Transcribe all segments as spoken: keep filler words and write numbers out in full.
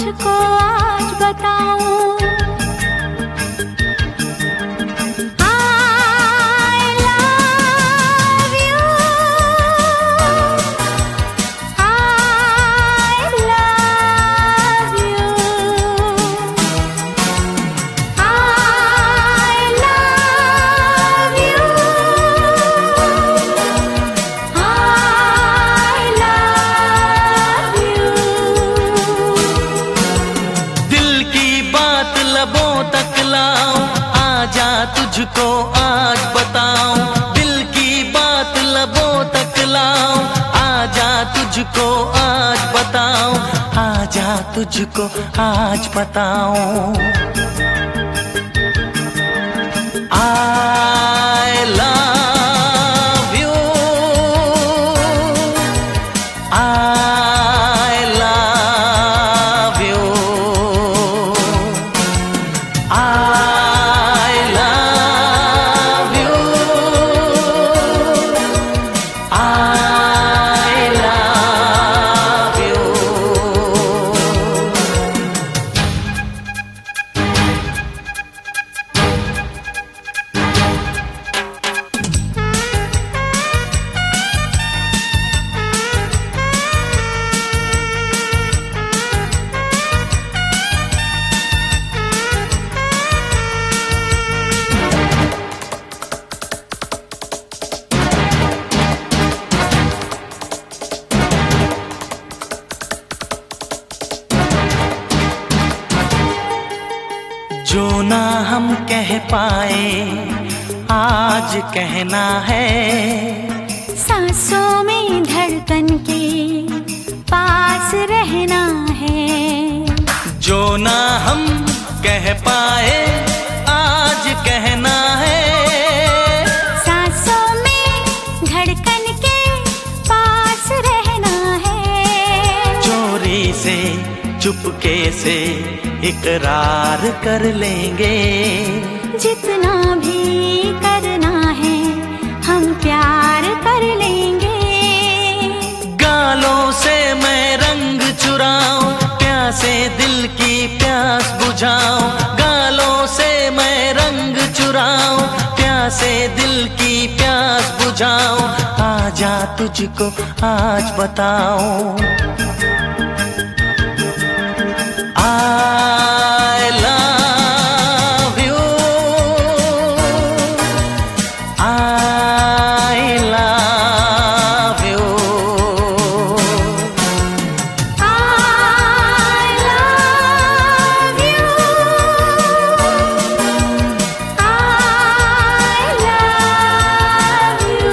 तुझको आज बताऊं। तुझको आज बताऊं, दिल की बात लबों तक लाऊं, आजा तुझको आज बताऊं, आजा तुझको आज बताऊं। I love you, I love you, I जो ना हम कह पाए आज कहना है, सांसों में धड़कन के पास रहना है। जो ना हम कह पाए आज कहना है, सांसों में धड़कन के पास रहना है। चोरी से चुपके से इकरार कर लेंगे, जितना भी करना है हम प्यार कर लेंगे। गालों से मैं रंग चुराऊं, प्यासे दिल की प्यास बुझाऊं, गालों से मैं रंग चुराऊं, प्यासे दिल की प्यास बुझाऊं, आजा तुझको आज बताऊं। I love you, I love you, I love you, I love you।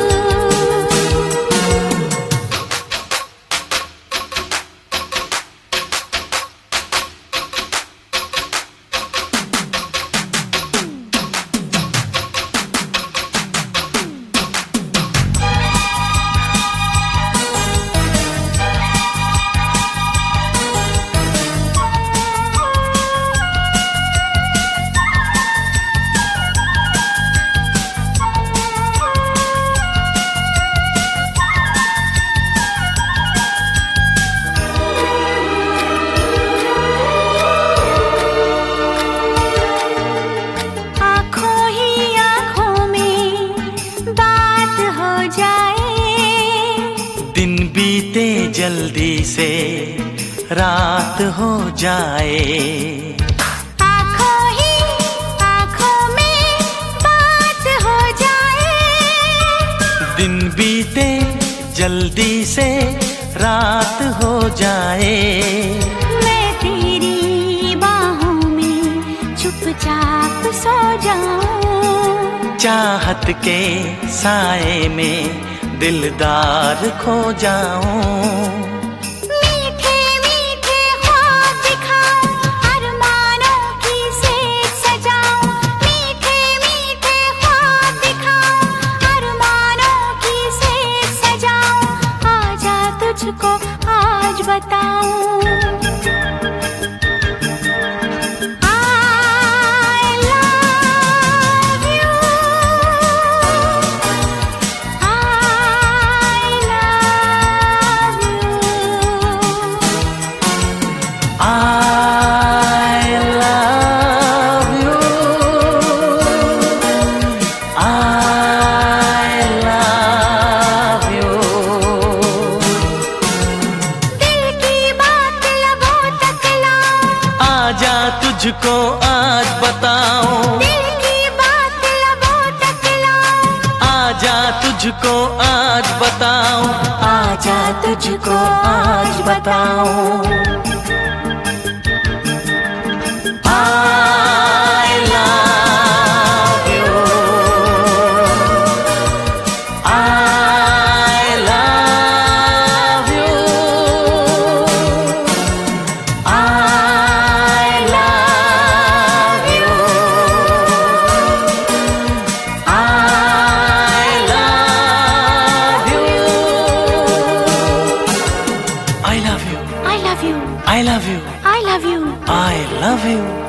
दिन बीते जल्दी से रात हो जाए, आँखों ही आँखों में बात हो जाए। दिन बीते जल्दी से रात हो जाए, मैं तेरी बाहों में चुपचाप सो जाऊं, चाहत के साए में दिलदार खो जाऊं। मीठे मीठे ख्वाब दिखाऊं, अरमानों की सेज सजाऊं, मीठे मीठे ख्वाब दिखाऊं, अरमानों की सेज सजाऊं, आजा तुझको आज बताऊं। I love you, I love you। तुझको आज बताऊं, दिल की बात लबों तक लाऊं, आजा तुझको आज बताऊं, आजा तुझको आज बताऊं। I love you, I love you, I love you, I love you, I love you, I love you, I love you, I love you. I love you.